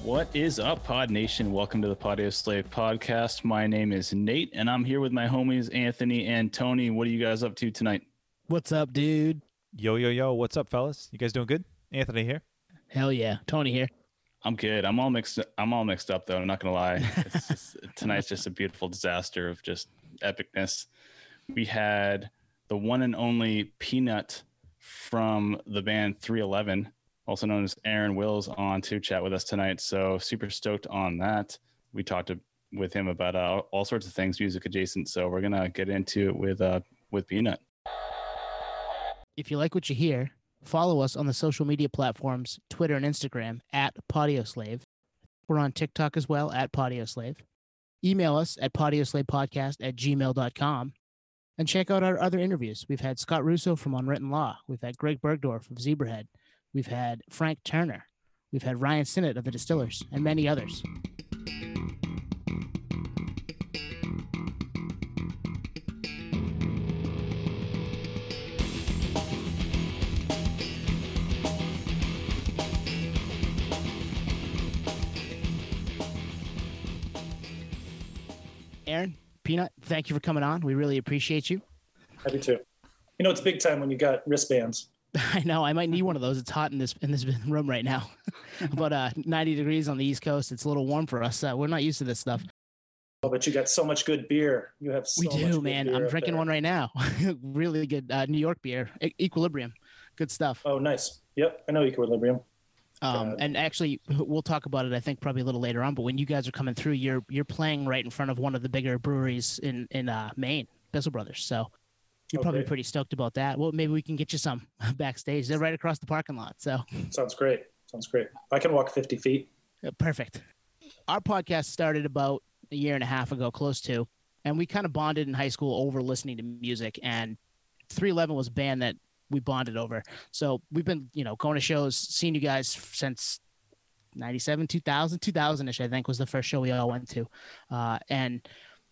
What is up, Pod Nation? Welcome to the Audio Slave podcast. My name is Nate, and I'm here with my homies, Anthony and Tony. What are you guys up to tonight? What's up, dude? Yo. What's up, fellas? You guys doing good? Anthony here. Hell yeah. Tony here. I'm good. I'm all mixed up, though. I'm not going to lie. Tonight's just a beautiful disaster of just epicness. We had the one and only Peanut from the band 311, also known as Aaron Wills, on to chat with us tonight. So super stoked on that. We talked with him about all sorts of things music adjacent. So we're going to get into it with Peanut. If you like what you hear, follow us on the social media platforms, Twitter and Instagram at Podioslave. We're on TikTok as well at Podioslave. Email us at podioslavepodcast@gmail.com. And check out our other interviews. We've had Scott Russo from Unwritten Law. We've had Greg Bergdorf of Zebrahead. We've had Frank Turner. We've had Ryan Sinnott of The Distillers, and many others. Aaron, Peanut, thank you for coming on. We really appreciate you. Happy to. You know, it's big time when you got wristbands. I know. I might need one of those. It's hot in this room right now. About 90 degrees on the East Coast. It's a little warm for us. We're not used to this stuff. Oh, but you got so much good beer. You have so we much do, good man. beer I'm up drinking there. one right now. Really good New York beer, Equilibrium. Good stuff. Oh, nice. Yep, I know Equilibrium. And actually, we'll talk about it, I think, probably a little later on. But when you guys are coming through, you're playing right in front of one of the bigger breweries in Maine, Bissell Brothers. So you're probably pretty stoked about that. Well, maybe we can get you some backstage. They're right across the parking lot. So Sounds great. I can walk 50 feet. Perfect. Our podcast started about a year and a half ago, close to, and we kind of bonded in high school over listening to music. And 311 was a band that we bonded over. So we've been, going to shows, seeing you guys since 97, 2000-ish, I think was the first show we all went to. And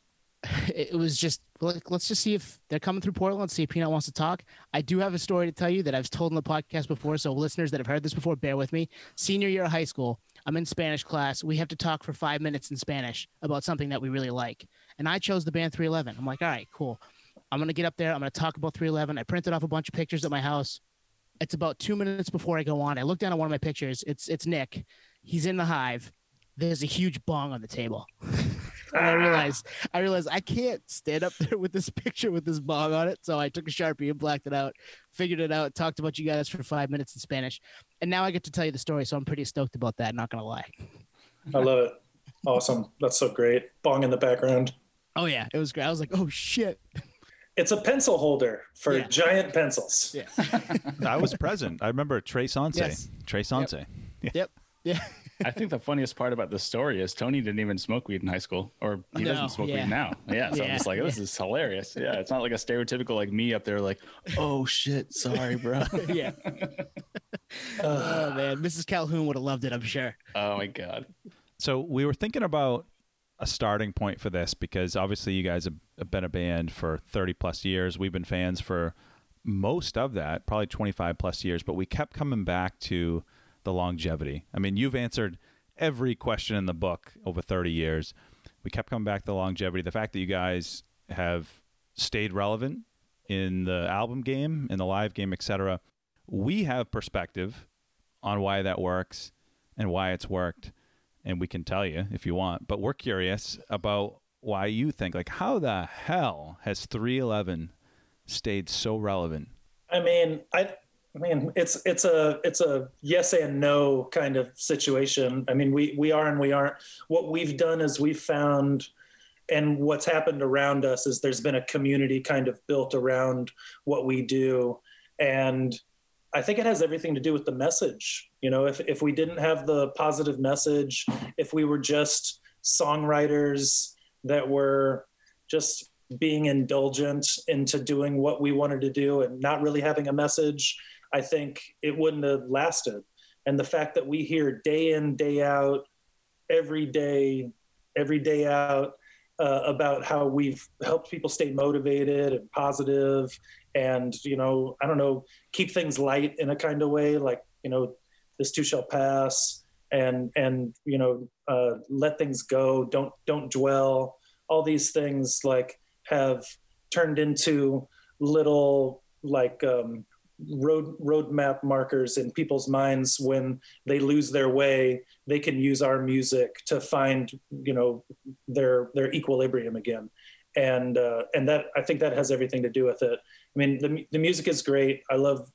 it was just like, let's just see if they're coming through Portland, see if Peanut wants to talk. I do have a story to tell you that I've told in the podcast before. So listeners that have heard this before, bear with me. Senior year of high school, I'm in Spanish class. We have to talk for 5 minutes in Spanish about something that we really like. And I chose the band 311. I'm like, all right, cool. I'm going to get up there. I'm going to talk about 311. I printed off a bunch of pictures at my house. It's about 2 minutes before I go on. I look down at one of my pictures. It's Nick. He's in the Hive. There's a huge bong on the table. And I realized I can't stand up there with this picture with this bong on it. So I took a Sharpie and blacked it out, figured it out, talked about you guys for 5 minutes in Spanish. And now I get to tell you the story. So I'm pretty stoked about that. Not going to lie. I love it. Awesome. That's so great. Bong in the background. Oh, yeah. It was great. I was like, oh, shit. It's a pencil holder for giant pencils. Yeah. I was present. I remember Trey Sanse. Yes. Trey Sanse. Yep. Yeah. I think the funniest part about this story is Tony didn't even smoke weed in high school, or he doesn't smoke weed now. Yeah, so I'm just like, this is hilarious. Yeah, it's not like a stereotypical like me up there like, oh shit, sorry, bro. Yeah. Oh man, Mrs. Calhoun would have loved it, I'm sure. Oh my god. So we were thinking about a starting point for this because obviously you guys have been a band for 30 plus years. We've been fans for most of that, probably 25 plus years, but we kept coming back to the longevity. I mean, you've answered every question in the book over 30 years. We kept coming back to the longevity. The fact that you guys have stayed relevant in the album game, in the live game, etc. We have perspective on why that works and why it's worked. And we can tell you if you want, but we're curious about why you think, like, how the hell has 311 stayed so relevant? I mean, it's a yes and no kind of situation. I mean, we are and we aren't. What we've done is we've found, and what's happened around us is there's been a community kind of built around what we do. And I think it has everything to do with the message. If we didn't have the positive message, if we were just songwriters that were just being indulgent into doing what we wanted to do and not really having a message, I think it wouldn't have lasted. And the fact that we hear day in, day out, every day out, about how we've helped people stay motivated and positive and, keep things light in a kind of way, like, this too shall pass. and let things go, don't dwell. All these things like have turned into little like roadmap markers in people's minds. When they lose their way, they can use our music to find their equilibrium again. And that, I think that has everything to do with it. I mean, the music is great. I love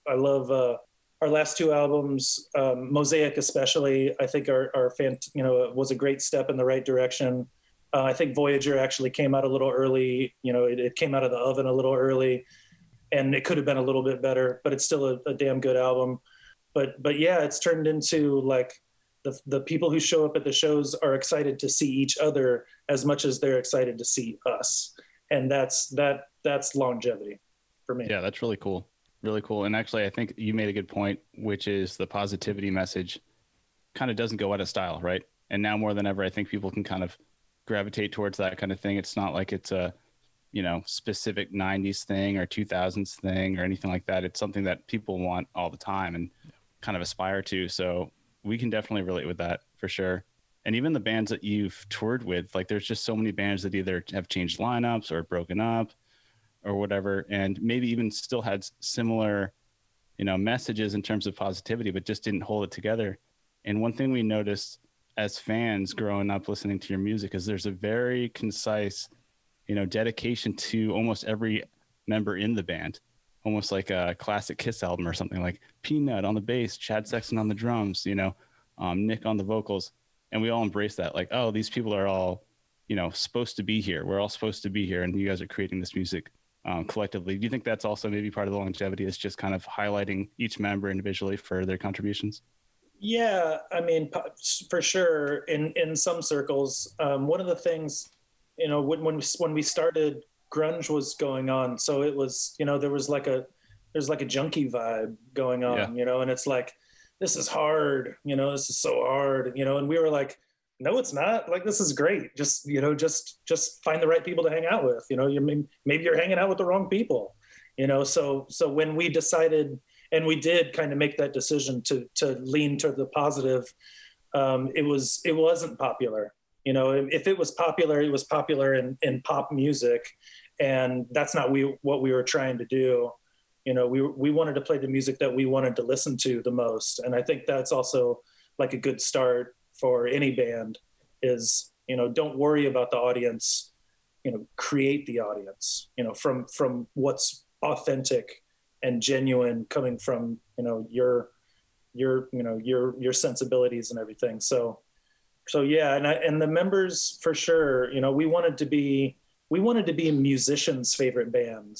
our last two albums, Mosaic especially, I think was a great step in the right direction. I think Voyager actually came out a little early. It came out of the oven a little early, and it could have been a little bit better, but it's still a damn good album. But yeah, it's turned into like the people who show up at the shows are excited to see each other as much as they're excited to see us. And that's longevity for me. Yeah, that's really cool. Really cool. And actually, I think you made a good point, which is the positivity message kind of doesn't go out of style, right? And now more than ever, I think people can kind of gravitate towards that kind of thing. It's not like it's a, specific 90s thing or 2000s thing or anything like that. It's something that people want all the time and kind of aspire to. So we can definitely relate with that for sure. And even the bands that you've toured with, like there's just so many bands that either have changed lineups or broken up or whatever, and maybe even still had similar, messages in terms of positivity, but just didn't hold it together. And one thing we noticed as fans growing up listening to your music is there's a very concise, dedication to almost every member in the band, almost like a classic Kiss album or something, like Peanut on the bass, Chad Sexton on the drums, Nick on the vocals. And we all embrace that. Like, oh, these people are all, supposed to be here. We're all supposed to be here. And you guys are creating this music collectively. Do you think that's also maybe part of the longevity, is just kind of highlighting each member individually for their contributions? Yeah, I mean, for sure. In some circles, one of the things, when we started, grunge was going on. So it was, there's like a junkie vibe going on, yeah. And it's like, this is hard, this is so hard, and we were like, no, it's not. Like, this is great. Just find the right people to hang out with. Maybe you're hanging out with the wrong people. So when we decided, and we did kind of make that decision to lean to the positive, it wasn't popular. If it was popular, it was popular in pop music, and that's not what we were trying to do. We wanted to play the music that we wanted to listen to the most, and I think that's also like a good start for any band. Is don't worry about the audience, create the audience, from what's authentic and genuine, coming from your sensibilities and everything. So yeah, and the members for sure, we wanted to be musicians' favorite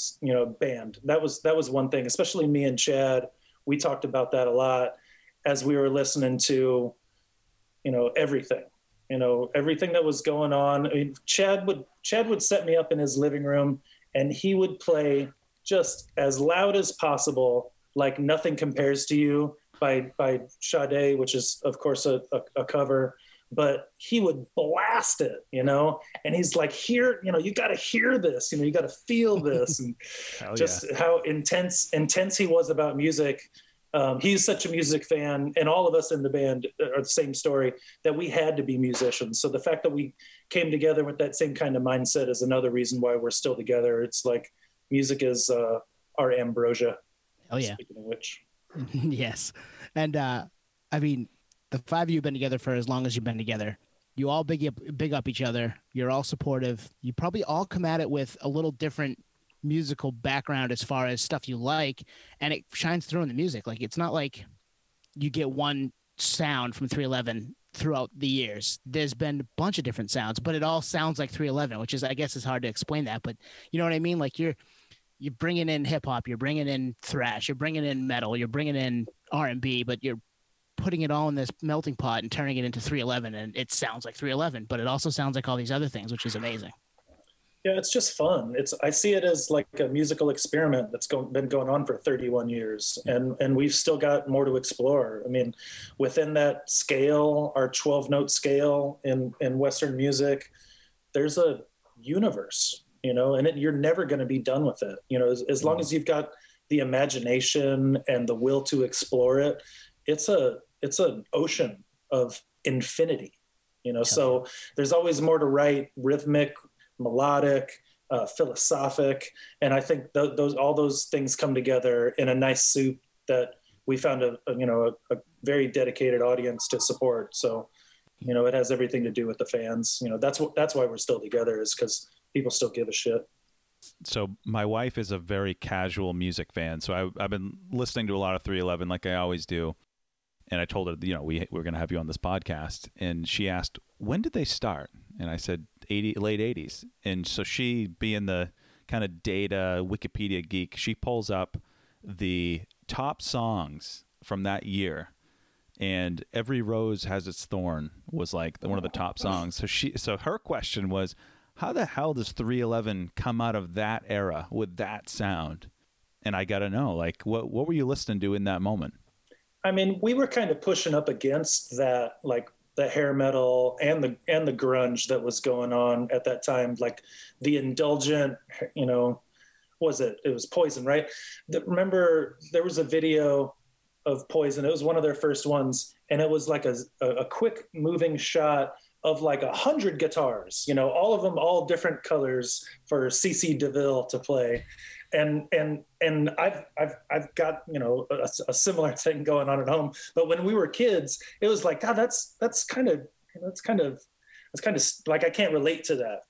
band. That was one thing, especially me and Chad. We talked about that a lot as we were listening to, everything, everything that was going on. I mean, Chad would set me up in his living room, and he would play just as loud as possible, like Nothing Compares to You by Sade, which is of course a cover. But he would blast it, and he's like, here, you got to hear this, you got to feel this. And just how intense he was about music. He's such a music fan, and all of us in the band are the same story, that we had to be musicians. So the fact that we came together with that same kind of mindset is another reason why we're still together. It's like music is our ambrosia. Oh yeah. Speaking of which. Yes. And I mean, the five of you have been together for as long as you've been together. You all big up each other. You're all supportive. You probably all come at it with a little different musical background as far as stuff you like, and it shines through in the music. Like, it's not like you get one sound from 311 throughout the years. There's been a bunch of different sounds, but it all sounds like 311, which is, I guess, is hard to explain that, but you know what I mean? Like, you're bringing in hip hop, you're bringing in thrash, you're bringing in metal, you're bringing in R&B, but you're putting it all in this melting pot and turning it into 311, and it sounds like 311, but it also sounds like all these other things, which is amazing. Yeah, it's just fun. I see it as like a musical experiment that's been going on for 31 years, and we've still got more to explore. I mean, within that scale, our 12-note scale in Western music, there's a universe, and you're never going to be done with it. As long as you've got the imagination and the will to explore it, it's an ocean of infinity, so there's always more to write, rhythmic, melodic, philosophic. And I think all those things come together in a nice soup that we found a very dedicated audience to support. So, it has everything to do with the fans. That's why we're still together, is because people still give a shit. So my wife is a very casual music fan. So I've been listening to a lot of 311 like I always do. And I told her, we're going to have you on this podcast. And she asked, when did they start? And I said, late 80s. And so she, being the kind of data Wikipedia geek, she pulls up the top songs from that year. And Every Rose Has Its Thorn was like one of the top songs. So her question was, how the hell does 311 come out of that era with that sound? And I got to know, like, what were you listening to in that moment? I mean, we were kind of pushing up against that, like the hair metal and the grunge that was going on at that time, like the indulgent, it was Poison, right? Remember, there was a video of Poison. It was one of their first ones, and it was like a quick moving shot of like 100 guitars, all of them, all different colors for CC DeVille to play. And I've got, a similar thing going on at home. But when we were kids, it was like, God, that's kind of like, I can't relate to that,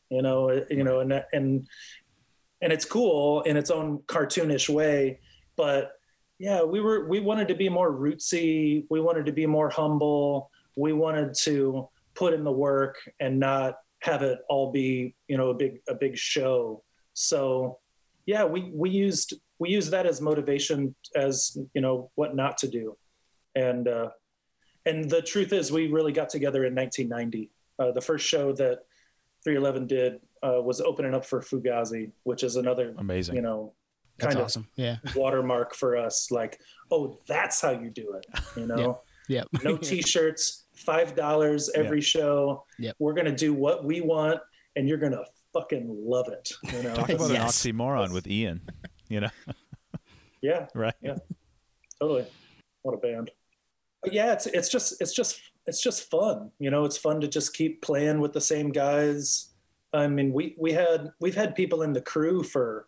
and it's cool in its own cartoonish way. But yeah, we wanted to be more rootsy. We wanted to be more humble. We wanted to put in the work and not have it all be, a big show. So yeah, we used that as motivation, as, what not to do. And the truth is, we really got together in 1990. The first show that 311 did was opening up for Fugazi, which is another amazing, That's kind awesome. of watermark for us. Like, oh, that's how you do it. Yep. No t-shirts, $5 every show. Yep. We're going to do what we want, and you're going to fucking love it. Talk about Yes. an oxymoron with Ian, Yeah. right? Yeah. Totally. What a band. But yeah, it's just fun. It's fun to just keep playing with the same guys. I mean, we've had people in the crew for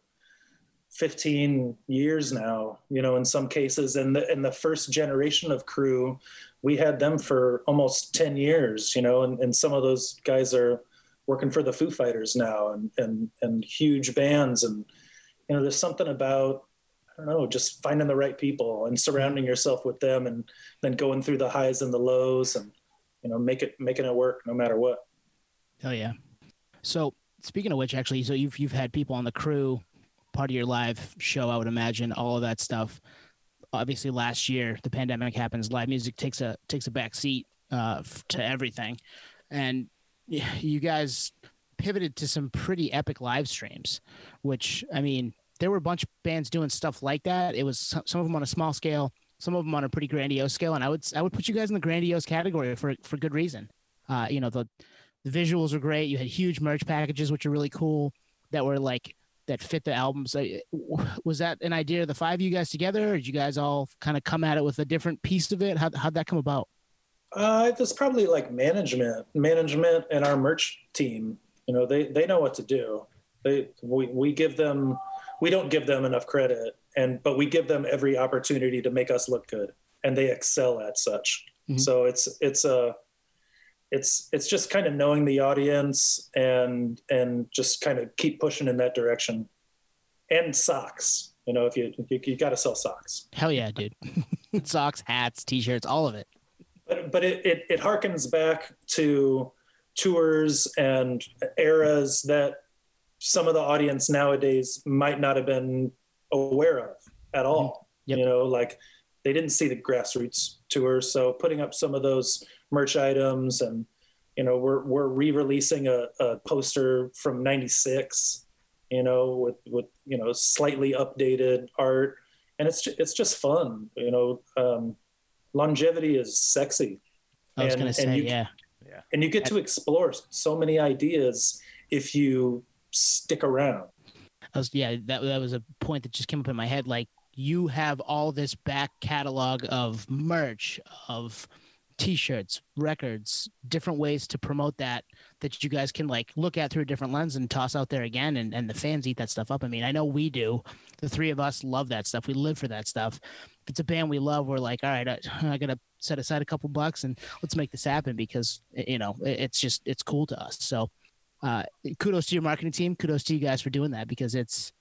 15 years now, in some cases. And the first generation of crew, we had them for almost 10 years, and some of those guys are working for the Foo Fighters now, and huge bands. And, there's something about, I don't know, just finding the right people and surrounding yourself with them, and then going through the highs and the lows, and, making it work no matter what. Oh yeah. So speaking of which, actually, so you've had people on the crew, part of your live show, I would imagine, all of that stuff. Obviously last year the pandemic happens, live music takes a back seat to everything. And you guys pivoted to some pretty epic live streams, which, I mean, there were a bunch of bands doing stuff like that. It was some of them on a small scale, some of them on a pretty grandiose scale. And I would put you guys in the grandiose category for good reason. The visuals are great. You had huge merch packages, which are really cool, that fit the albums. Was that an idea of the five of you guys together, or did you guys all kind of come at it with a different piece of it? How'd that come about? It was probably like management and our merch team. They know what to do. We don't give them enough credit, but we give them every opportunity to make us look good, and they excel at such. Mm-hmm. So it's just kind of knowing the audience and just kind of keep pushing in that direction. And socks, if you got to sell socks. Hell yeah, dude. Socks, hats, t-shirts, all of it. But it harkens back to tours and eras that some of the audience nowadays might not have been aware of at all. Yep. Like they didn't see the Grassroots tour. So putting up some of those merch items, and, we're re-releasing a poster from 96, with slightly updated art. And it's just fun. Longevity is sexy. I was going to say, yeah. And you get to explore so many ideas if you stick around. That was a point that just came up in my head. Like, you have all this back catalog of merch, of T-shirts, records, different ways to promote that you guys can like look at through a different lens and toss out there again, and the fans eat that stuff up. I mean, I know we do. The three of us love that stuff. We live for that stuff. If it's a band we love, we're like, all right, I gotta set aside a couple bucks and let's make this happen, because it's cool to us. So kudos to your marketing team. Kudos to you guys for doing that, because it's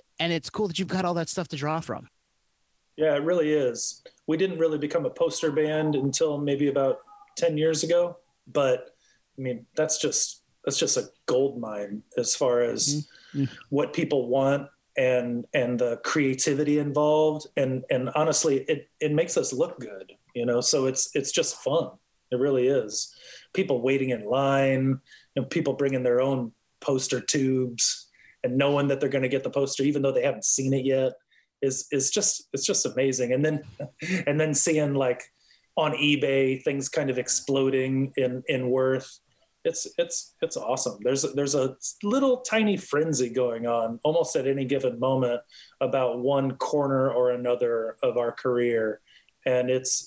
cool that you've got all that stuff to draw from. Yeah, it really is. We didn't really become a poster band until maybe about 10 years ago, but I mean, that's just a gold mine as far as what people want and the creativity involved. And honestly, it makes us look good, so it's just fun. It really is. People waiting in line, people bringing their own poster tubes and knowing that they're going to get the poster, even though they haven't seen it yet. It's just amazing. And then seeing like on eBay things kind of exploding in worth. It's awesome. There's a little tiny frenzy going on almost at any given moment about one corner or another of our career, and it's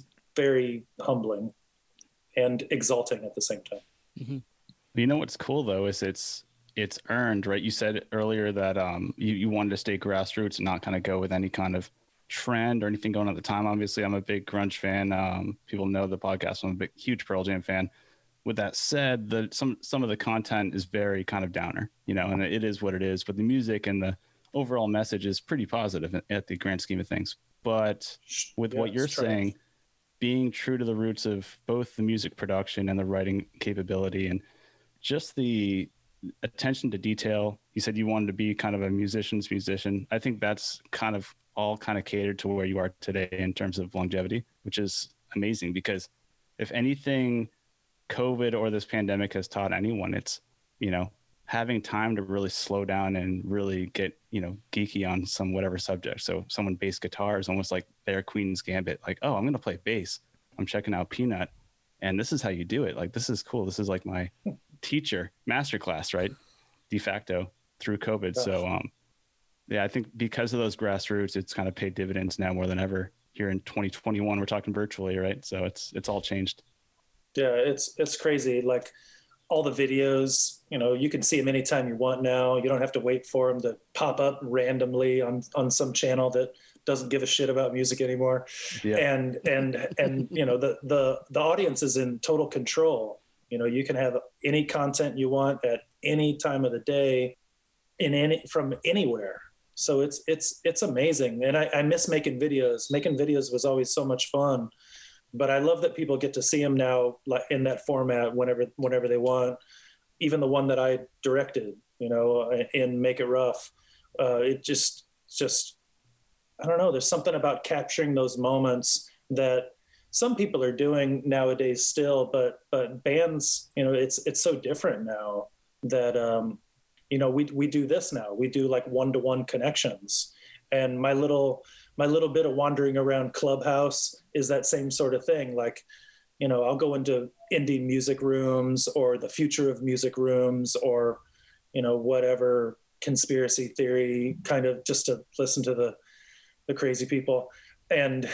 very humbling and exalting at the same time. Mm-hmm. You know what's cool though is it's earned, right? You said earlier that you wanted to stay grassroots and not kind of go with any kind of trend or anything going on at the time. Obviously, I'm a big grunge fan. People know the podcast. I'm a huge Pearl Jam fan. With that said, some of the content is very kind of downer, and it is what it is. But the music and the overall message is pretty positive at the grand scheme of things. But with what you're saying, being true to the roots of both the music production and the writing capability and just the attention to detail. You said you wanted to be kind of a musician's musician. I think that's kind of all kind of catered to where you are today in terms of longevity, which is amazing, because if anything COVID or this pandemic has taught anyone, it's, having time to really slow down and really get, geeky on some whatever subject. So someone bass guitar is almost like their Queen's Gambit. Like, oh, I'm going to play bass. I'm checking out Peanut, and this is how you do it. Like, this is cool. This is like my teacher masterclass, right? De facto through COVID. So, I think because of those grassroots, it's kind of paid dividends now more than ever. Here in 2021, we're talking virtually, right? So it's all changed. Yeah, it's crazy. Like all the videos, you can see them anytime you want now. You don't have to wait for them to pop up randomly on some channel that doesn't give a shit about music anymore. Yeah. And the audience is in total control. You can have any content you want at any time of the day from anywhere. So it's amazing. And I miss making videos. Making videos was always so much fun. But I love that people get to see them now in that format whenever they want. Even the one that I directed, in Make It Rough, it just I don't know. There's something about capturing those moments that some people are doing nowadays still, but bands, it's so different now that we do this now. We do like one-to-one connections, and my little bit of wandering around Clubhouse is that same sort of thing. Like, I'll go into indie music rooms or the future of music rooms or, whatever conspiracy theory, kind of just to listen to the crazy people and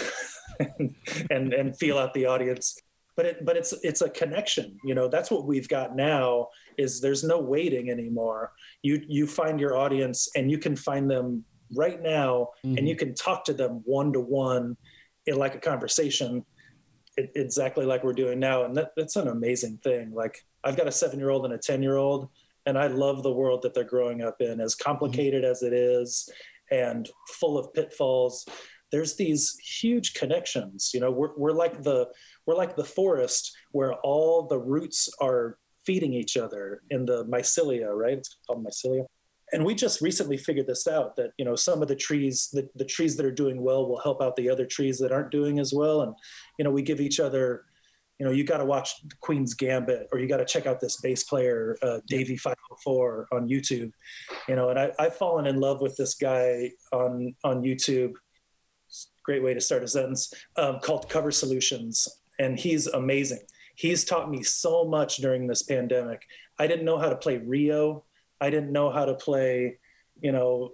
and feel out the audience. But it's a connection. That's what we've got now, is there's no waiting anymore. You find your audience and you can find them right now, and you can talk to them one-to-one in like a conversation, exactly like we're doing now. And that's an amazing thing. Like, I've got a 7-year-old and a 10-year-old, and I love the world that they're growing up in, as complicated as it is and full of pitfalls. There's these huge connections. We're like the forest where all the roots are feeding each other in the mycelia, right? It's called mycelia. And we just recently figured this out, that, some of the trees, the trees that are doing well will help out the other trees that aren't doing as well. And, we give each other, you got to watch Queen's Gambit, or you got to check out this bass player, Davey 504 on YouTube, and I've fallen in love with this guy on YouTube. Great way to start a sentence, called Cover Solutions. And he's amazing. He's taught me so much during this pandemic. I didn't know how to play Rio. I didn't know how to play,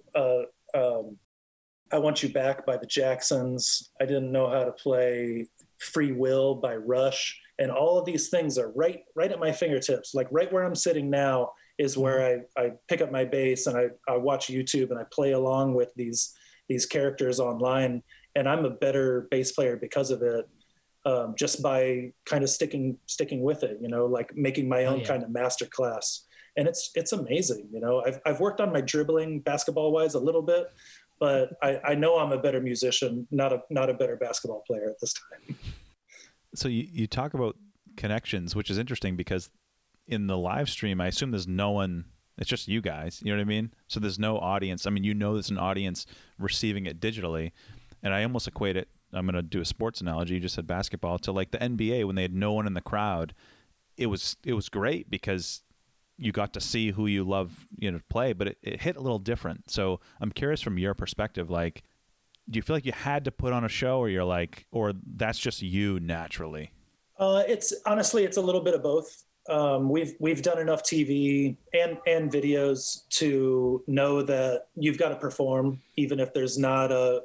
I Want You Back by the Jacksons. I didn't know how to play Free Will by Rush, and all of these things are right at my fingertips. Like right where I'm sitting now is where I pick up my bass and I watch YouTube and I play along with these characters online, and I'm a better bass player because of it. Just by kind of sticking with it, like making my own kind of master class. And it's amazing. I've worked on my dribbling basketball wise a little bit, but I know I'm a better musician, not a better basketball player at this time. So you talk about connections, which is interesting because in the live stream, I assume there's no one, it's just you guys, you know what I mean? So there's no audience. I mean, there's an audience receiving it digitally, and I almost equate it, I'm going to do a sports analogy, you just said basketball, to like the NBA when they had no one in the crowd. It was great because you got to see who you love, play, but it hit a little different. So I'm curious from your perspective, like, do you feel like you had to put on a show, or you're like, or that's just you naturally? It's honestly, it's a little bit of both. We've done enough TV and videos to know that you've got to perform, even if there's not a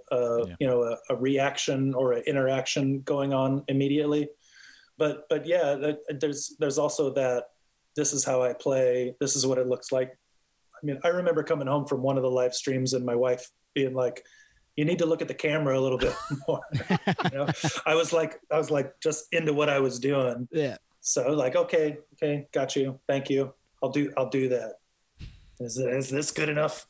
reaction or an interaction going on immediately. But yeah, there's also that. This is how I play. This is what it looks like. I mean, I remember coming home from one of the live streams and my wife being like, "You need to look at the camera a little bit more." I was like, just into what I was doing. Yeah. So like, okay, got you. Thank you. I'll do that. Is this good enough?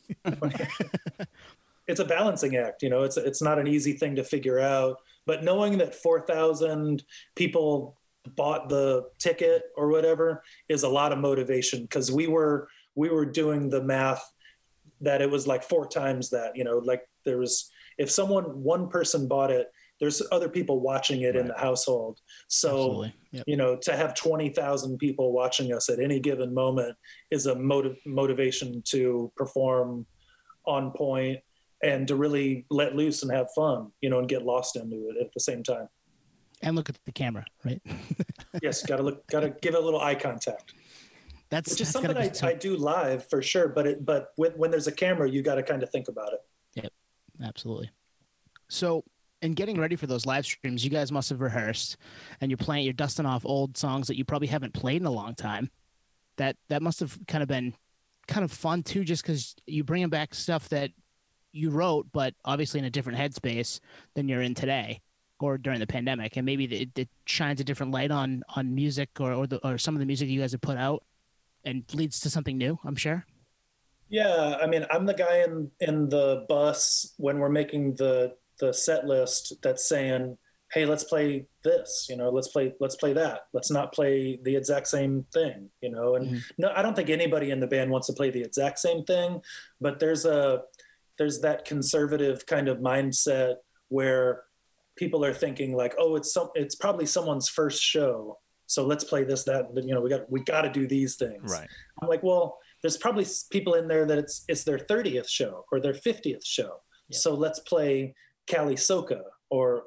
It's a balancing act, it's not an easy thing to figure out, but knowing that 4,000 people bought the ticket or whatever is a lot of motivation, because we were doing the math that it was like 4 times that, like there was, if one person bought it, there's other people watching it in the household. So, yep. To have 20,000 people watching us at any given moment is a motivation to perform on point and to really let loose and have fun, and get lost into it at the same time. And look at the camera, right? Yes. Got to give it a little eye contact. Which is something I do live for sure. But when there's a camera, you got to kind of think about it. Yep. Absolutely. So, in getting ready for those live streams, you guys must have rehearsed, and you're dusting off old songs that you probably haven't played in a long time. That must have kind of been kind of fun too, just because you bringing back stuff that you wrote, but obviously in a different headspace than you're in today or during the pandemic, and maybe it shines a different light on music or some of the music you guys have put out, and leads to something new, I'm sure. Yeah, I mean, I'm the guy in the bus when we're making the set list that's saying, hey, let's play this, let's play that. Let's not play the exact same thing, and no, I don't think anybody in the band wants to play the exact same thing, but there's that conservative kind of mindset where people are thinking like, oh, it's probably someone's first show, so let's play this, that, we got to do these things. Right. I'm like, well, there's probably people in there that it's their 30th show or their 50th show. Yep. So let's play Cali Soca or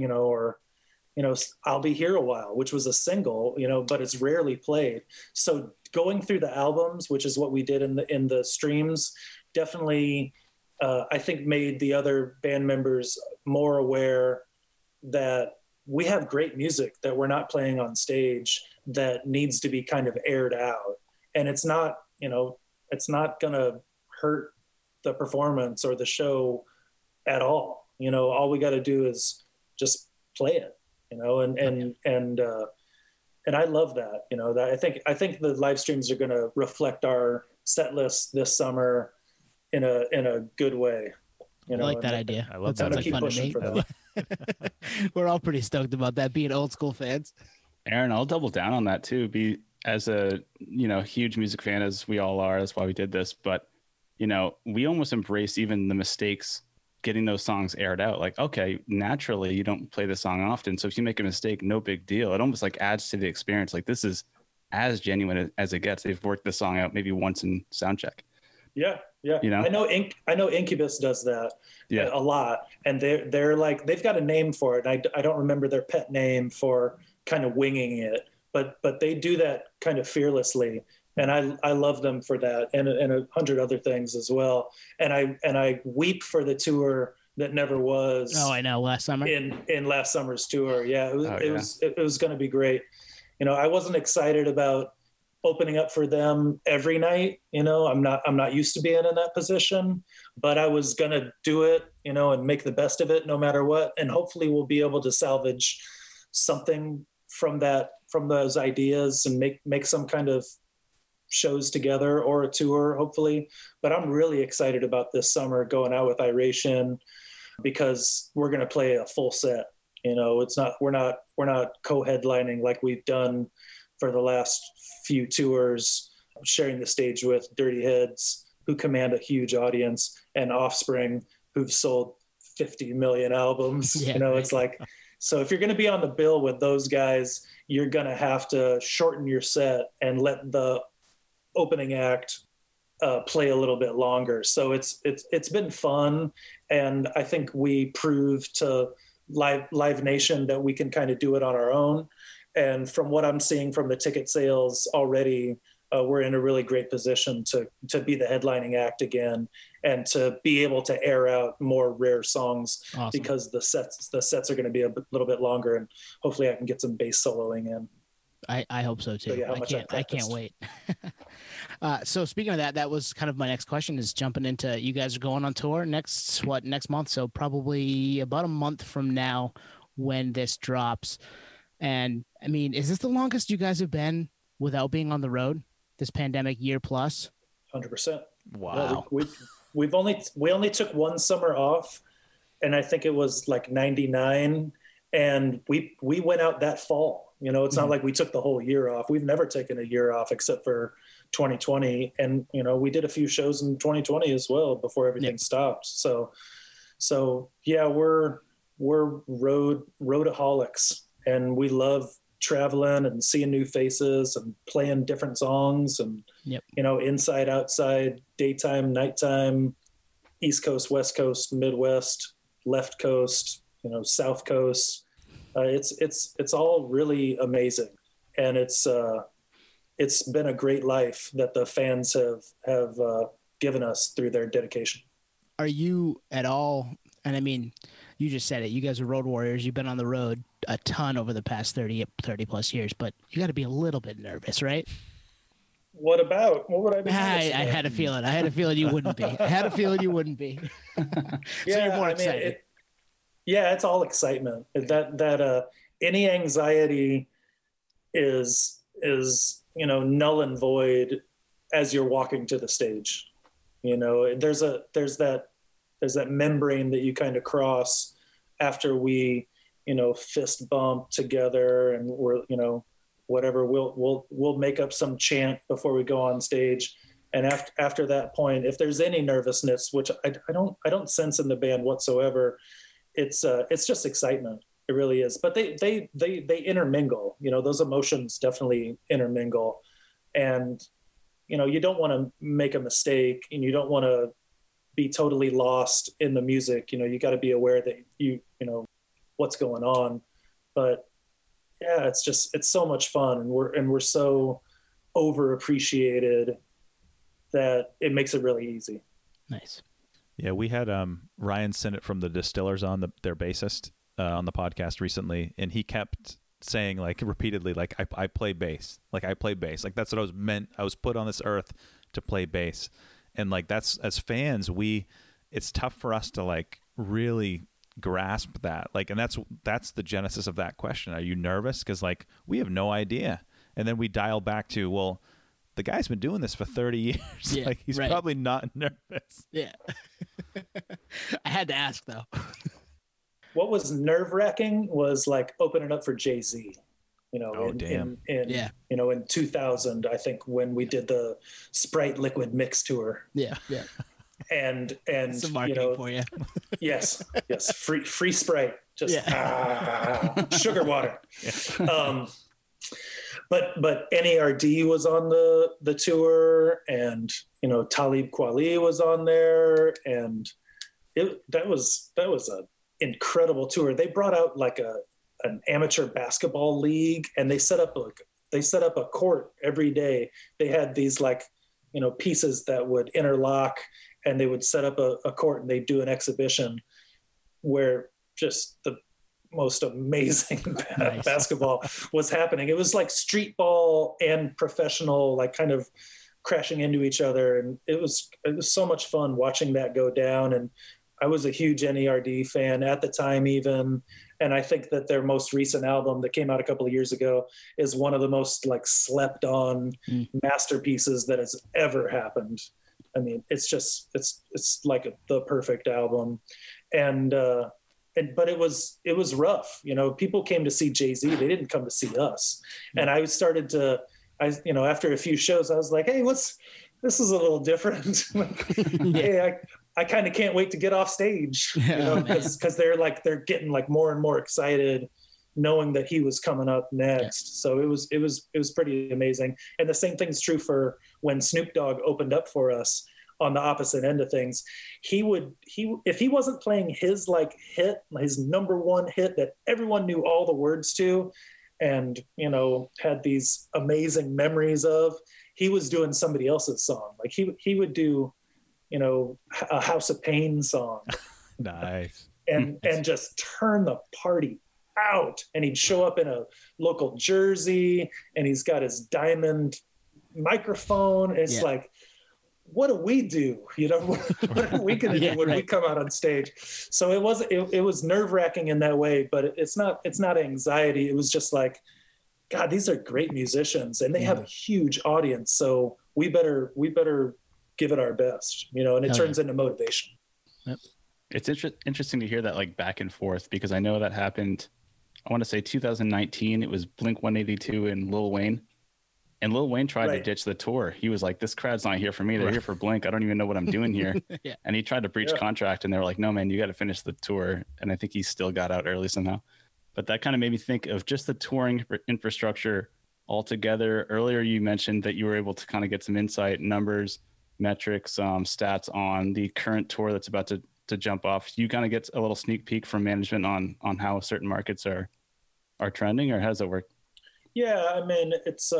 I'll Be Here a While, which was a single, but it's rarely played. So going through the albums, which is what we did in the streams, definitely I think made the other band members more aware that we have great music that we're not playing on stage that needs to be kind of aired out. And it's not going to hurt the performance or the show at all. All we got to do is just play it, and I love that, that I think the live streams are going to reflect our set list this summer in a good way. I like that idea. I love that. Keep pushing for that. We're all pretty stoked about that, being old school fans. Aaron, I'll double down on that too. As a huge music fan as we all are, that's why we did this. But we almost embrace even the mistakes, getting those songs aired out. Like, okay, naturally you don't play the song often, so if you make a mistake, no big deal. It almost like adds to the experience. Like, this is as genuine as it gets. They've worked the song out maybe once in sound check. Yeah. I know Incubus does that a lot, and they're like, they've got a name for it. I don't remember their pet name for kind of winging it, but they do that kind of fearlessly, and I love them for that, and 100 other things as well. And I weep for the tour that never was. Oh, I know. Last summer in last summer's tour. Yeah, Oh, it was going to be great. You know, I wasn't excited about opening up for them every night. You know, I'm not used to being in that position, but I was going to do it, you know, and make the best of it no matter what. And hopefully we'll be able to salvage something from those ideas and make some kind of shows together or a tour, hopefully. But I'm really excited about this summer going out with Iration, because we're going to play a full set. You know, we're not co-headlining like we've done for the last few tours, sharing the stage with Dirty Heads, who command a huge audience, and Offspring, who've sold 50 million albums. Yeah, you know, right. It's like, so if you're going to be on the bill with those guys, you're going to have to shorten your set and let the opening act play a little bit longer. So it's been fun, and I think we proved to Live Nation that we can kind of do it on our own. And from what I'm seeing from the ticket sales already, we're in a really great position to be the headlining act again, and to be able to air out more rare songs. Awesome. Because the sets are going to be a little bit longer, and hopefully I can get some bass soloing in. I hope so too. So, yeah, I can't wait. So speaking of that was kind of my next question, is jumping into, you guys are going on tour next month. So probably about a month from now when this drops. And I mean, is this the longest you guys have been without being on the road, this pandemic year plus? 100%. Wow. We only took one summer off, and I think it was like 99. And we went out that fall. You know, it's not like we took the whole year off. We've never taken a year off except for 2020. And, you know, we did a few shows in 2020 as well before everything stopped. So yeah, we're roadaholics, and we love traveling and seeing new faces and playing different songs, and, you know, inside, outside, daytime, nighttime, East Coast, West Coast, Midwest, left coast, you know, South Coast. It's all really amazing, and it's been a great life that the fans have given us through their dedication. Are you at all? And I mean, you just said it. You guys are road warriors. You've been on the road a ton over the past 30 plus years, but you got to be a little bit nervous, right? What would I be? I had a feeling. You wouldn't be. So Yeah, you're more excited. It's all excitement. That any anxiety is, you know, null and void as you're walking to the stage. You know, there's that membrane that you kind of cross after we, you know, fist bump together, and we're, you know, whatever, we'll make up some chant before we go on stage. And after that point, if there's any nervousness, which I don't sense in the band whatsoever, it's just excitement. It really is. But they intermingle. You know, those emotions definitely intermingle, and, you know, you don't want to make a mistake, and you don't want to be totally lost in the music. You know, you got to be aware that you know what's going on. But yeah, it's so much fun, and we're so overappreciated that it makes it really easy. Nice. Yeah, we had Ryan Sinnott from the Distillers on, their bassist, on the podcast recently, and he kept saying, like, repeatedly, like, I play bass. Like, I play bass. Like, that's what I was meant. I was put on this earth to play bass. And, like, that's, as fans, it's tough for us to, like, really grasp that. Like, and that's the genesis of that question. Are you nervous? Because, like, we have no idea. And then we dial back to, well, the guy's been doing this for 30 years. Yeah, like, he's probably not nervous. Yeah. I had to ask, though. What was nerve-wracking was, like, opening up for Jay-Z. You know, you know, in 2000, I think, when we did the Sprite Liquid Mix tour. Yeah. And some marketing, you know, for you. yes, free Sprite, just sugar water. Yeah. But NERD was on the tour, and, you know, Talib Kweli was on there, and that was an incredible tour. They brought out, like, an amateur basketball league, and they set up a court every day. They had these, like, you know, pieces that would interlock, and they would set up a court, and they'd do an exhibition. where just the most amazing Nice. basketball was happening. It was like street ball and professional, like kind of crashing into each other. And it was so much fun watching that go down. And I was a huge NERD fan at the time even. And I think that their most recent album that came out a couple of years ago is one of the most like slept on masterpieces that has ever happened. I mean, it's just, it's like the perfect album. But it was rough. You know, people came to see Jay-Z. They didn't come to see us. And I started to, after a few shows, I was like, hey, this is a little different. Hey, I kind of can't wait to get off stage, because they're getting like more and more excited knowing that he was coming up next. So it was pretty amazing. And the same thing's true for when Snoop Dogg opened up for us on the opposite end of things. If he wasn't playing his like hit, his number one hit that everyone knew all the words to and, had these amazing memories of, he was doing somebody else's song. Like he would do, a House of Pain song. Nice. And just turn the party out. And he'd show up in a local jersey and he's got his diamond microphone. It's like, what do we do? What are we going to do when we come out on stage? So it was nerve wracking in that way, but it's not anxiety. It was just like, God, these are great musicians and they have a huge audience. So we better give it our best, and it turns into motivation. Yep. It's interesting to hear that like back and forth, because I know that happened. I want to say 2019. It was Blink-182 and Lil Wayne. And Lil Wayne tried to ditch the tour. He was like, this crowd's not here for me. They're here for Blink. I don't even know what I'm doing here. And he tried to breach contract and they were like, no, man, you got to finish the tour. And I think he still got out early somehow. But that kind of made me think of just the touring infrastructure altogether. Earlier, you mentioned that you were able to kind of get some insight, numbers, metrics, stats on the current tour that's about to jump off. You kind of get a little sneak peek from management on how certain markets are trending, or how does that work? Yeah, I mean, it's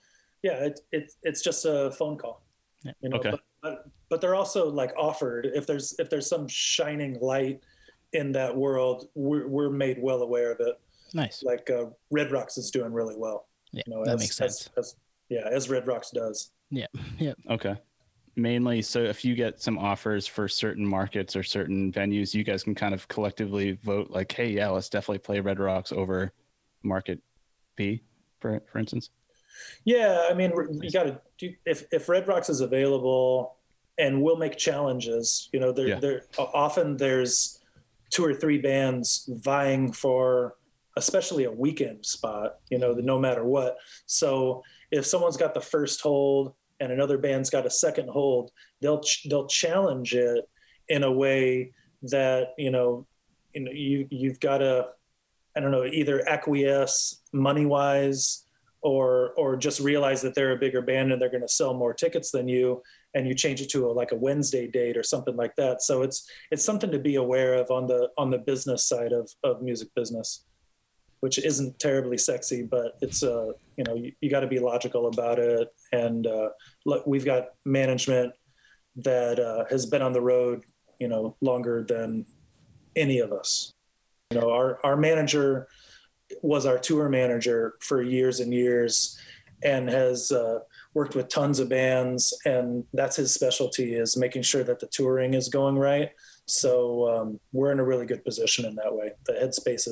just a phone call, Okay. But they're also like offered if there's some shining light in that world, we're made well aware of it. Nice. Like Red Rocks is doing really well. Yeah, that makes sense. As Red Rocks does. Yeah. Okay. Mainly, so if you get some offers for certain markets or certain venues, you guys can kind of collectively vote like, hey, yeah, let's definitely play Red Rocks over Market B, for instance. Yeah, I mean, you got to do if Red Rocks is available, and we'll make challenges. There often there's 2 or 3 bands vying for, especially a weekend spot. No matter what. So if someone's got the first hold and another band's got a second hold, they'll challenge it in a way that you've got to, I don't know, either acquiesce money wise. Or just realize that they're a bigger band and they're going to sell more tickets than you, and you change it to a Wednesday date or something like that. So it's something to be aware of on the business side of music business, which isn't terribly sexy, but it's you got to be logical about it. And look, we've got management that has been on the road longer than any of us. Our manager was our tour manager for years and years and has worked with tons of bands, and that's his specialty, is making sure that the touring is going right. So we're in a really good position in that way. The headspace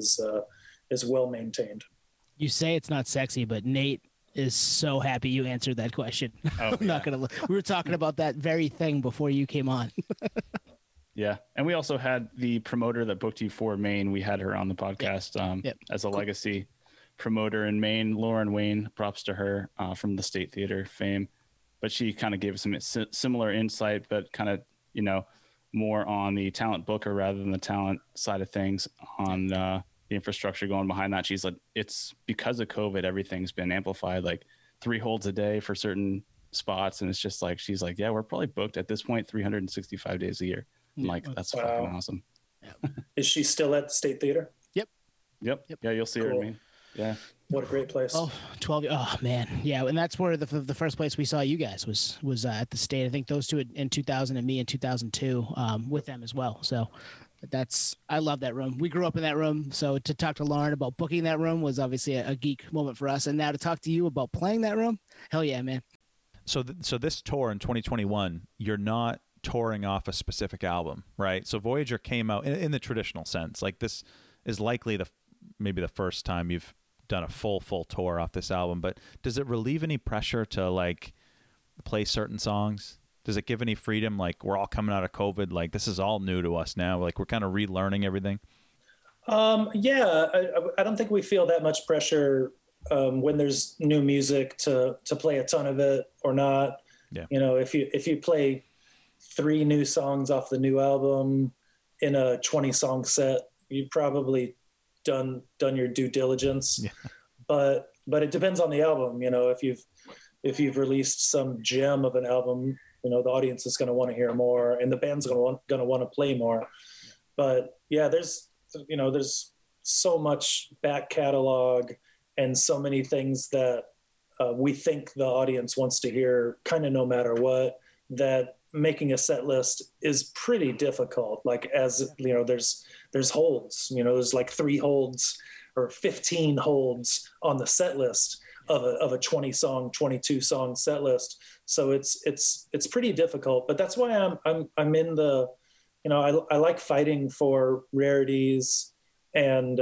is well maintained. You say it's not sexy, but Nate is so happy you answered that question. I'm not gonna. We were talking about that very thing before you came on. Yeah. And we also had the promoter that booked you for Maine. We had her on the podcast as a legacy promoter in Maine, Lauren Wayne, props to her from the State Theater fame. But she kind of gave us some similar insight, but kind of, more on the talent booker rather than the talent side of things, on the infrastructure going behind that. She's like, it's because of COVID, everything's been amplified, like 3 holds a day for certain spots. And it's just like, she's like, yeah, we're probably booked at this point 365 days a year. I'm like, that's fucking awesome. Is she still at the State Theater? Yep. Yeah, you'll see her in Maine. Yeah. What a great place. Oh, 12. Oh man. Yeah. And that's where the first place we saw you guys was at the State. I think those two in 2000 and me in 2002 with them as well. So I love that room. We grew up in that room. So to talk to Lauren about booking that room was obviously a geek moment for us. And now to talk to you about playing that room, hell yeah, man. So this tour in 2021, you're not touring off a specific album, right? So Voyager came out in the traditional sense. Like, this is likely maybe the first time you've done a full tour off this album, but does it relieve any pressure to like play certain songs? Does it give any freedom? Like, we're all coming out of COVID, like this is all new to us now, like we're kind of relearning everything. Yeah, I don't think we feel that much pressure when there's new music to play a ton of it or not. Yeah. You know, if you play 3 new songs off the new album in a 20 song set, you've probably done your due diligence. Yeah. But it depends on the album. You know, if you've released some gem of an album, you know, the audience is going to want to hear more and the band's going to want to play more. But yeah, there's so much back catalog and so many things that we think the audience wants to hear kind of no matter what, that making a set list is pretty difficult. Like, as you know, there's holds, you know, there's like 3 holds or 15 holds on the set list of a 20 song, 22 song set list. So it's pretty difficult, but that's why I'm in the, you know, I like fighting for rarities and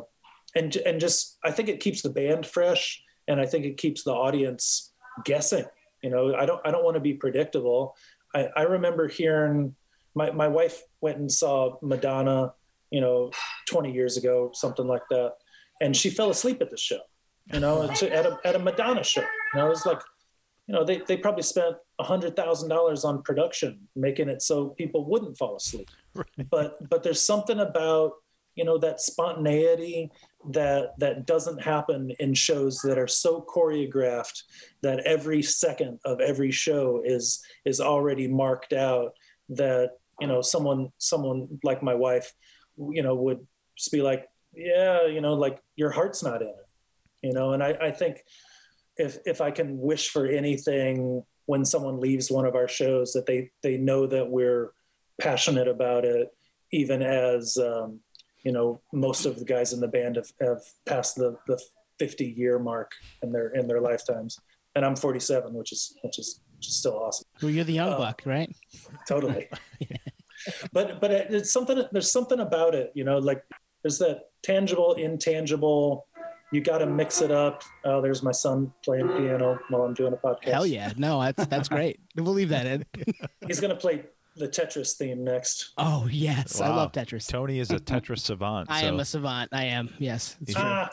just, I think it keeps the band fresh and I think it keeps the audience guessing. You know, I don't want to be predictable. I remember hearing my wife went and saw Madonna, you know, 20 years ago, something like that. And she fell asleep at the show, you know, at a Madonna show. You know, it was like, you know, they probably spent $100,000 on production, making it so people wouldn't fall asleep. Right. But there's something about, you know, that spontaneity that doesn't happen in shows that are so choreographed that every second of every show is already marked out, that, you know, someone like my wife, you know, would just be like, yeah, you know, like your heart's not in it, you know. And I think if I can wish for anything when someone leaves one of our shows, that they know that we're passionate about it, even as, you know, most of the guys in the band have passed the 50-year mark in their lifetimes, and I'm 47, which is still awesome. Well, you're the young buck, right? Totally. Yeah. But it's something. There's something about it, you know. Like, there's that tangible, intangible. You got to mix it up. Oh, there's my son playing piano while I'm doing a podcast. Hell yeah! No, that's great. We'll leave that in. He's gonna play the Tetris theme next. Oh yes, wow. I love Tetris. Tony is a Tetris savant. I am a savant. I am. Yes, it's true.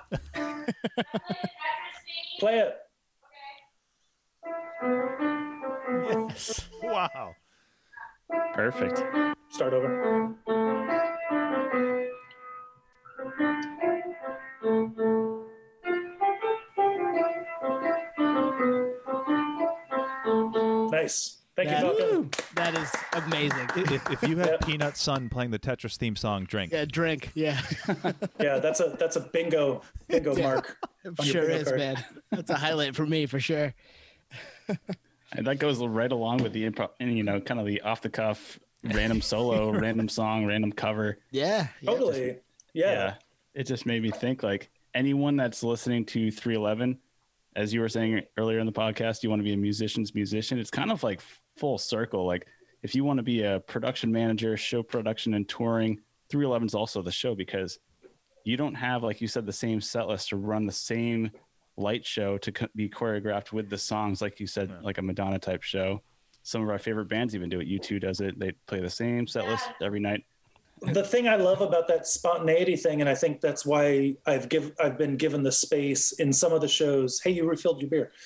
Play it. Yes. Wow. Perfect. Start over. Nice. Thank you, Falcon. That is amazing. If you had Peanut Son playing the Tetris theme song, drink. Yeah, drink. Yeah. Yeah, that's a bingo mark. Sure is, man. That's a highlight for me for sure. And that goes right along with the improv, you know, kind of the off the cuff, random solo, random song, random cover. Yeah. Totally. Yeah. It just made me think, like, anyone that's listening to 311, as you were saying earlier in the podcast, you want to be a musician's musician. It's kind of like full circle. Like, if you want to be a production manager, show production and touring, 311 is also the show, because you don't have, like you said, the same set list to run the same light show to be choreographed with the songs, like you said, like a Madonna type show. Some of our favorite bands even do it. U2 does it. They play the same set list every night. The thing I love about that spontaneity thing, and I think that's why I've been given the space in some of the shows. Hey, you refilled your beer.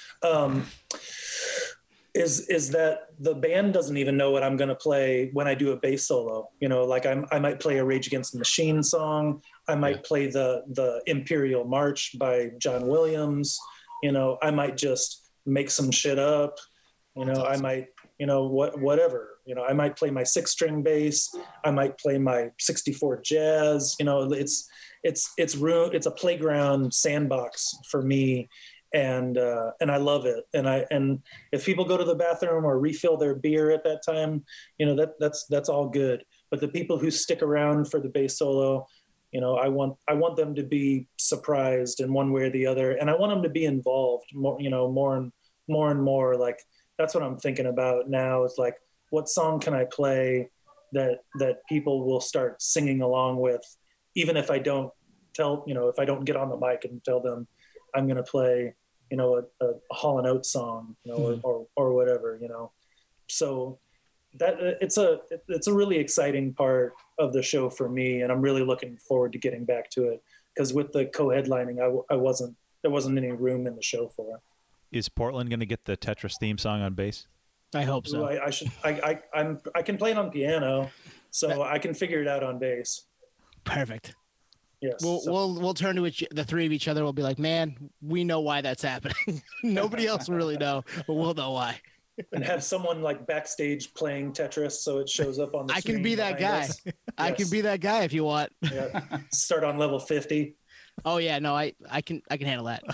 Is that the band doesn't even know what I'm going to play when I do a bass solo. You know, like I might play a Rage Against the Machine song. I might play the Imperial March by John Williams. You know, I might just make some shit up. You know, I might, you know, whatever. You know, I might play my 6-string bass. I might play my 64 jazz. You know, it's a playground sandbox for me. And I love it. And if people go to the bathroom or refill their beer at that time, you know, that's all good. but the people who stick around for the bass solo, you know, I want them to be surprised in one way or the other, and I want them to be involved more, you know, more and more. Like that's what I'm thinking about now. Is like, what song can I play that people will start singing along with, even if I don't if I don't get on the mic and tell them I'm going to play, you know, a Hall & Oates song, you know, or whatever, you know. So that it's a really exciting part of the show for me, and I'm really looking forward to getting back to it, because with the co-headlining, there wasn't any room in the show for it. Is Portland going to get the Tetris theme song on bass? I hope so. I can play it on piano, so I can figure it out on bass. Perfect. Yes. We'll turn to the three of each other. We'll be like, man, we know why that's happening. Nobody else will really know, but we'll know why. And have someone like backstage playing Tetris, so it shows up on the screen. I can be that guy. I can be that guy if you want. Yeah. Start on level 50. Oh yeah, no, I can handle that.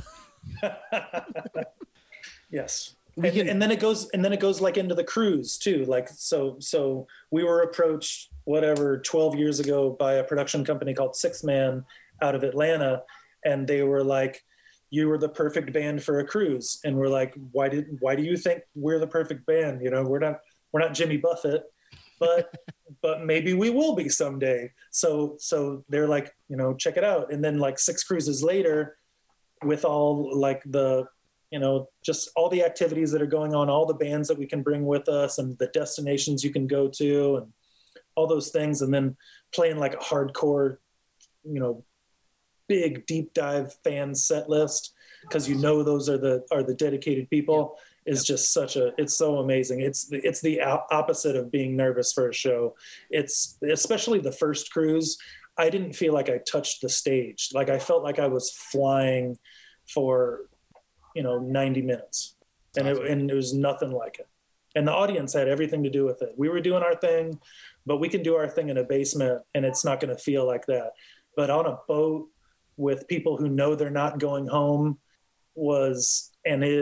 Yes. And then it goes like into the cruise too. Like, so we were approached 12 years ago by a production company called Six Man out of Atlanta. And they were like, you were the perfect band for a cruise. And we're like, why do you think we're the perfect band? You know, we're not Jimmy Buffett, but maybe we will be someday. So they're like, you know, check it out. And then like 6 cruises later, with all like the, you know, just all the activities that are going on, all the bands that we can bring with us, and the destinations you can go to, and all those things, and then playing like a hardcore, you know, big deep dive fan set list, because you know those are the dedicated people, is just it's so amazing. It's the opposite of being nervous for a show. It's especially the first cruise. I didn't feel like I touched the stage. Like I felt like I was flying for, you know, 90 minutes, and it was nothing like it. And the audience had everything to do with it. We were doing our thing, but we can do our thing in a basement and it's not going to feel like that. But on a boat with people who know they're not going home is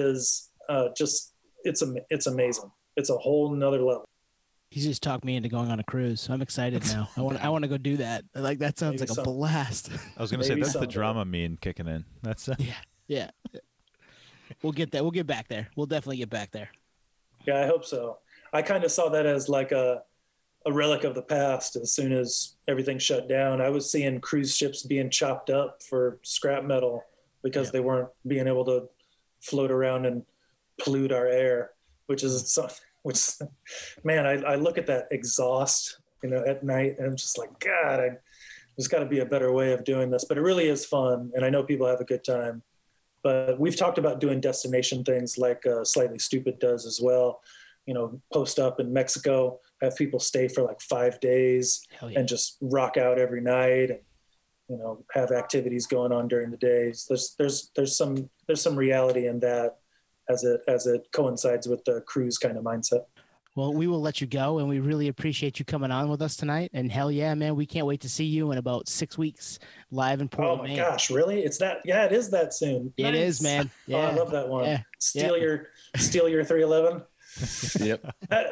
just, it's amazing. It's a whole nother level. He's just talked me into going on a cruise. I'm excited now. I want to go do that. Like, that sounds like a blast. I was going to say, that's the drama mean kicking in. That's yeah. We'll get that. We'll get back there. We'll definitely get back there. Yeah, I hope so. I kind of saw that as like a relic of the past. As soon as everything shut down, I was seeing cruise ships being chopped up for scrap metal because they weren't being able to float around and pollute our air, which man, I look at that exhaust, you know, at night, and I'm just like, God, there's got to be a better way of doing this. But it really is fun, and I know people have a good time. But we've talked about doing destination things like Slightly Stupid does as well. You know, post up in Mexico, have people stay for like 5 days and just rock out every night, and, you know, have activities going on during the days. There's some reality in that as it coincides with the cruise kind of mindset. Well, we will let you go, and we really appreciate you coming on with us tonight. And hell yeah, man, we can't wait to see you in about 6 weeks live in Portland. Oh my gosh, really? It's that? Yeah, it is that soon. It is, man. Yeah. Oh, I love that one. Yeah. Steal your 311. Yep.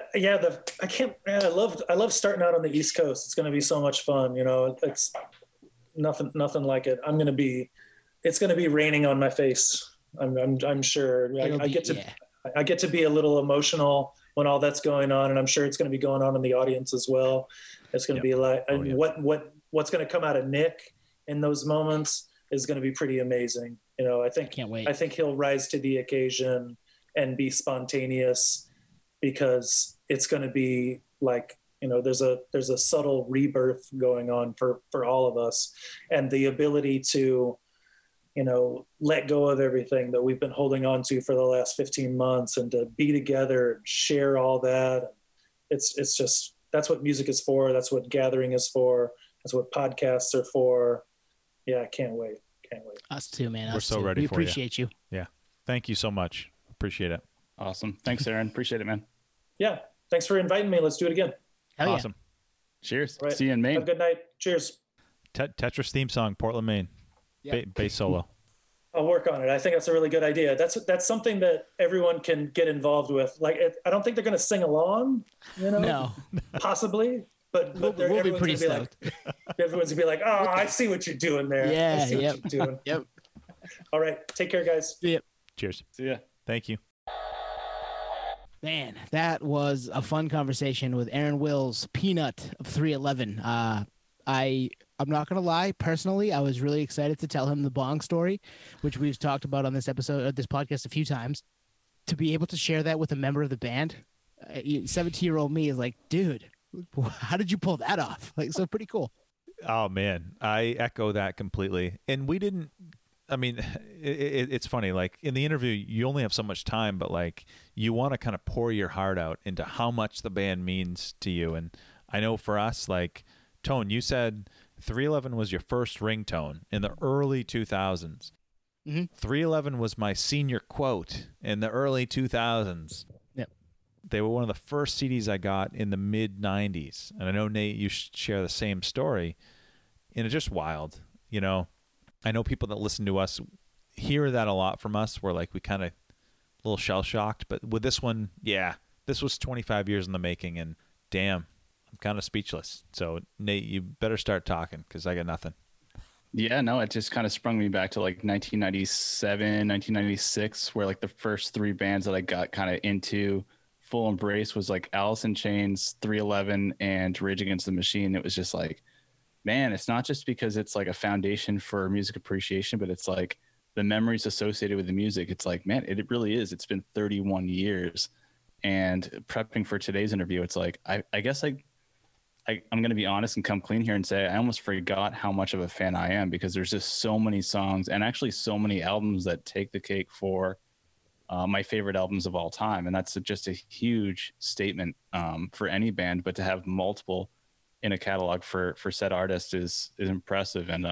I love starting out on the East Coast. It's going to be so much fun. You know, it's nothing like it. It's going to be raining on my face. I'm sure. I get to be a little emotional when all that's going on, and I'm sure it's going to be going on in the audience as well. It's going to be like, what's going to come out of Nick in those moments is going to be pretty amazing. You know, I can't wait. I think he'll rise to the occasion and be spontaneous, because it's going to be like, you know, there's a subtle rebirth going on for all of us, and the ability to, you know, let go of everything that we've been holding on to for the last 15 months and to be together and share all that. It's just, that's what music is for. That's what gathering is for. That's what podcasts are for. Yeah. I can't wait. Us too, man. We're so ready for you. We appreciate you. Yeah. Thank you so much. Appreciate it. Awesome. Thanks, Aaron. Appreciate it, man. Yeah. Thanks for inviting me. Let's do it again. Hell awesome. Yeah. Cheers. Right. See you in Maine. Have a good night. Cheers. Tetris theme song, Portland, Maine. Bass solo. I'll work on it. I think that's a really good idea. That's something that everyone can get involved with. Like, I don't think they're going to sing along, you know, no, possibly, but We'll be pretty stoked. Everyone's gonna be like, oh, I see what you're doing there. Yeah, I see what you're doing. Yep. All right, take care, guys. Yep. Cheers. See ya. Thank you. Man, that was a fun conversation with Aaron Wills, Peanut of 311. I'm not gonna lie, personally, I was really excited to tell him the bong story, which we've talked about on this episode of this podcast a few times. To be able to share that with a member of the band, 17-year-old me is like, dude, how did you pull that off? Like, so pretty cool. Oh man, I echo that completely. And we didn't. I mean, it's funny. Like in the interview, you only have so much time, but like you want to kind of pour your heart out into how much the band means to you. And I know for us, like Tone, you said 311 was your first ringtone in the early 2000s. Mm-hmm. 311 was my senior quote in the early 2000s. Yep. They were one of the first CDs I got in the mid 90s. And I know, Nate, you share the same story. And it's just wild. You know, I know people that listen to us hear that a lot from us. We're like, we kind of a little shell shocked. But with this one, yeah, this was 25 years in the making. And damn, I'm kind of speechless. So, Nate, you better start talking because I got nothing. Yeah, no, it just kind of sprung me back to like 1997, 1996, where like the first three bands that I got kind of into full embrace was like Alice in Chains, 311, and Rage Against the Machine. It was just like, man, it's not just because it's like a foundation for music appreciation, but it's like the memories associated with the music. It's like, man, it really is. It's been 31 years. And prepping for today's interview, it's like, I guess I'm going to be honest and come clean here and say I almost forgot how much of a fan I am because there's just so many songs and actually so many albums that take the cake for my favorite albums of all time. And that's just a huge statement for any band, but to have multiple in a catalog for said artist is impressive. And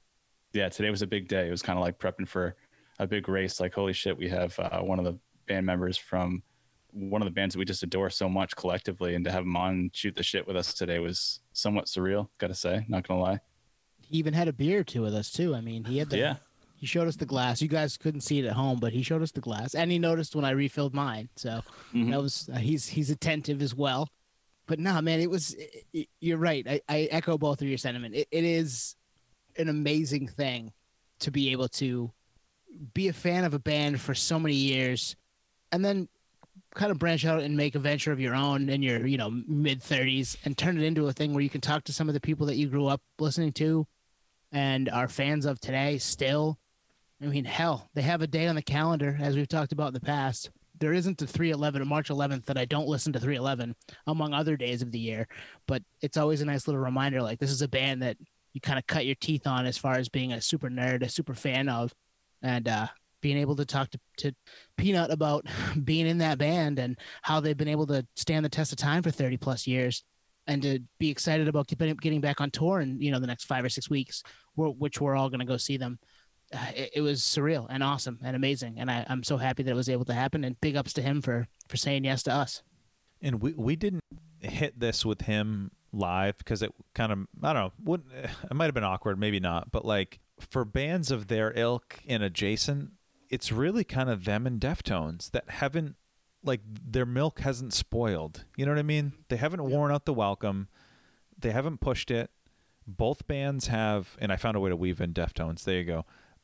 yeah, today was a big day. It was kind of like prepping for a big race. Like, holy shit, we have one of the band members from one of the bands that we just adore so much collectively, and to have him on and shoot the shit with us today was somewhat surreal, gotta say, not gonna lie. He even had a beer or two with us too. I mean, he showed us the glass. You guys couldn't see it at home, but he showed us the glass, and he noticed when I refilled mine. So that was he's attentive as well. But no, man, you're right. I echo both of your sentiment. It is an amazing thing to be able to be a fan of a band for so many years, and then kind of branch out and make a venture of your own in your, mid 30s and turn it into a thing where you can talk to some of the people that you grew up listening to and are fans of today still. I mean, hell, they have a day on the calendar, as we've talked about in the past. There isn't a 311 or March 11th that I don't listen to 311 among other days of the year, but it's always a nice little reminder. Like, this is a band that you kind of cut your teeth on as far as being a super nerd, a super fan of, and, being able to talk to Peanut about being in that band and how they've been able to stand the test of time for 30 plus years, and to be excited about getting back on tour in, the next 5 or 6 weeks, which we're all going to go see them. It was surreal and awesome and amazing. And I'm so happy that it was able to happen, and big ups to him for saying yes to us. And we didn't hit this with him live because it kind of, I don't know, it might have been awkward, maybe not, but like for bands of their ilk and adjacent, it's really kind of them and Deftones that haven't, like, their milk hasn't spoiled. You know what I mean? They haven't worn out the welcome. They haven't pushed it. Both bands have, and I found a way to weave in Deftones. There you go.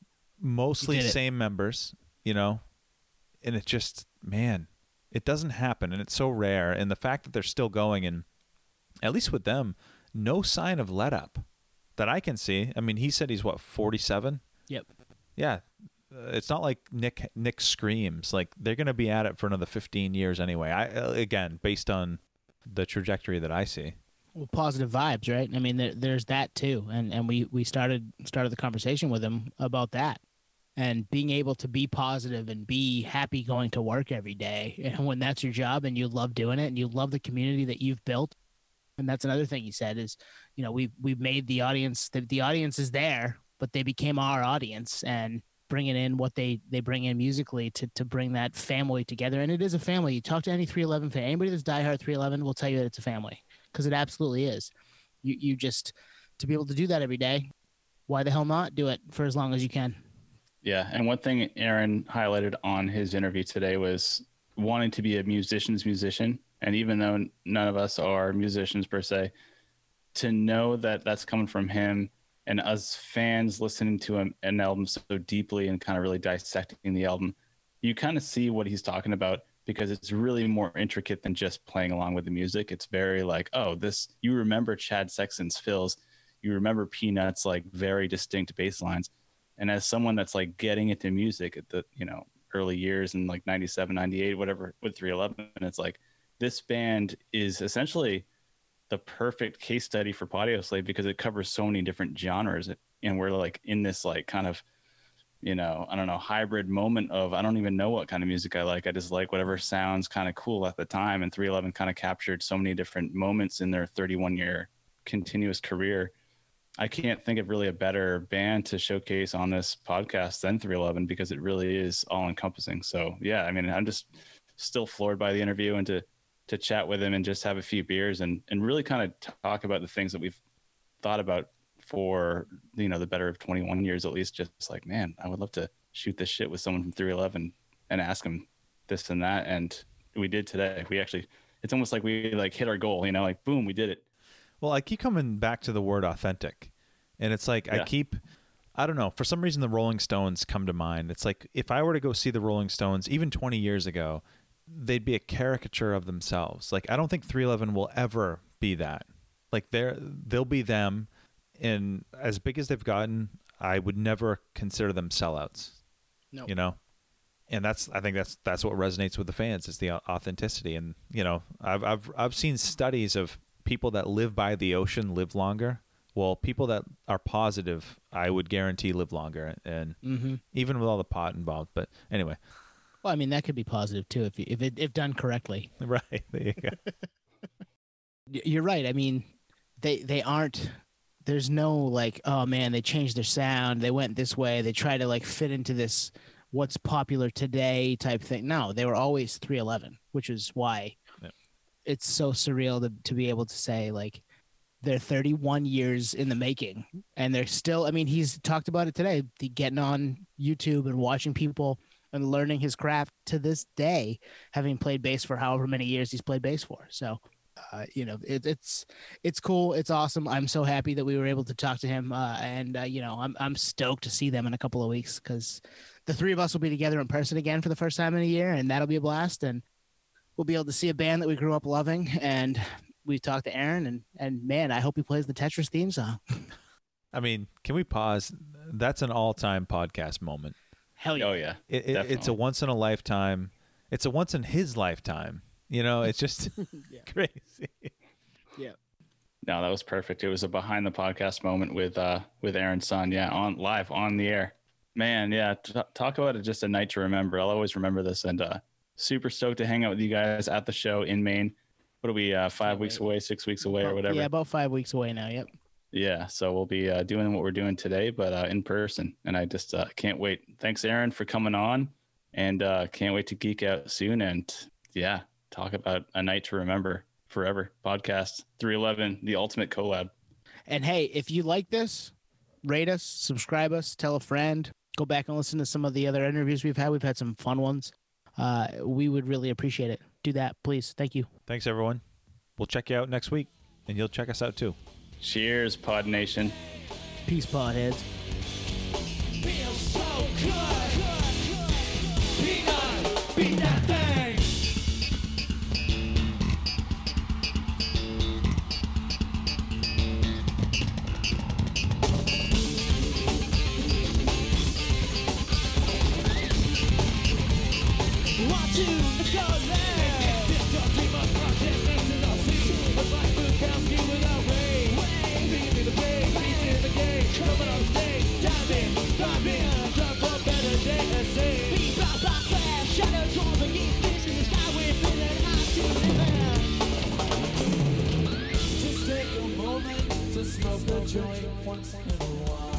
Mostly same members, and it just, man, it doesn't happen, and it's so rare. And the fact that they're still going, and at least with them, no sign of let up that I can see. I mean, he said he's 47? Yep. Yeah. It's not like Nick screams. Like, they're going to be at it for another 15 years anyway. Again, based on the trajectory that I see. Well, positive vibes, right? I mean, there's that too, and we started the conversation with him about that, and being able to be positive and be happy going to work every day, and when that's your job and you love doing it and you love the community that you've built. And that's another thing he said is, we've made the audience. The audience is there, but they became our audience, and bringing in what they bring in musically to bring that family together. And it is a family. You talk to any 311 fan, anybody that's diehard 311 will tell you that it's a family, because it absolutely is. You just, to be able to do that every day, why the hell not do it for as long as you can? Yeah. And one thing Aaron highlighted on his interview today was wanting to be a musician's musician. And even though none of us are musicians per se, to know that that's coming from him, and us fans listening to an album so deeply and kind of really dissecting the album, you kind of see what he's talking about, because it's really more intricate than just playing along with the music. It's very like, oh, this, you remember Chad Sexton's fills, you remember Peanuts, like very distinct bass lines. And as someone that's like getting into music at the, you know, early years in like 97, 98, whatever, with 311, it's like, this band is essentially the perfect case study for Audioslave, because it covers so many different genres, and we're like in this like kind of, you know, I don't know, hybrid moment of, I don't even know what kind of music I like. I just like whatever sounds kind of cool at the time. And 311 kind of captured so many different moments in their 31-year continuous career. I can't think of really a better band to showcase on this podcast than 311, because it really is all encompassing. So yeah, I mean, I'm just still floored by the interview, and to chat with him and just have a few beers and really kind of talk about the things that we've thought about for, you know, the better of 21 years, at least. Just like, man, I would love to shoot this shit with someone from 311 and ask him this and that. And we did today. We actually, it's almost like we like hit our goal, you know, like boom, we did it. Well, I keep coming back to the word authentic, and it's like, yeah. I don't know, for some reason the Rolling Stones come to mind. It's like, if I were to go see the Rolling Stones even 20 years ago, they'd be a caricature of themselves. Like, I don't think 311 will ever be that. Like, they'll be them, and as big as they've gotten, I would never consider them sellouts. No. You know? And I think that's what resonates with the fans, is the authenticity. And, you know, I've seen studies of people that live by the ocean live longer. Well, people that are positive, I would guarantee live longer, and even with all the pot involved. But anyway. Well, I mean, that could be positive too if done correctly. Right. There you go. You're right. I mean, they aren't. There's no like, oh man, they changed their sound. They went this way. They try to like fit into this what's popular today type thing. No, they were always 311, which is why it's so surreal to be able to say like they're 31 years in the making, and they're still. I mean, he's talked about it today. Getting on YouTube and watching people and learning his craft to this day, having played bass for however many years he's played bass for. So, you know, it's cool. It's awesome. I'm so happy that we were able to talk to him. And you know, I'm stoked to see them in a couple of weeks, because the three of us will be together in person again for the first time in a year, and that'll be a blast. And we'll be able to see a band that we grew up loving. And we talked to Aaron, and man, I hope he plays the Tetris theme song. I mean, can we pause? That's an all-time podcast moment. Hell yeah. Oh yeah. It's a once in a lifetime. It's a once in his lifetime. You know, it's just crazy. Yeah. No, that was perfect. It was a behind the podcast moment with Aaron's son. Yeah. On live on the air, man. Yeah. Talk about it. Just a night to remember. I'll always remember this, and super stoked to hang out with you guys at the show in Maine. What are we, 5 weeks away, 6 weeks away, or whatever? Yeah. About 5 weeks away now. Yep. Yeah, so we'll be doing what we're doing today, but in person, and I just can't wait. Thanks, Aaron, for coming on, and can't wait to geek out soon, and yeah, talk about a night to remember forever. Podcast 311, the ultimate collab. And hey, if you like this, rate us, subscribe us, tell a friend, go back and listen to some of the other interviews we've had. We've had some fun ones. We would really appreciate it. Do that, please. Thank you. Thanks, everyone. We'll check you out next week, and you'll check us out too. Cheers, Pod Nation. Peace, Podheads. Feels so good. Peanut, beat that thing. Want to go there? This don't keep us project next to the sea. It's like food counts game without rain. Being in the bay, being in the game. Coming on stage, diving, trying for a better day to see. Beat by flash, shadow towards the east, fish in the sky, we're feeling hot to live in. Just take a moment to smoke a joint once in a while.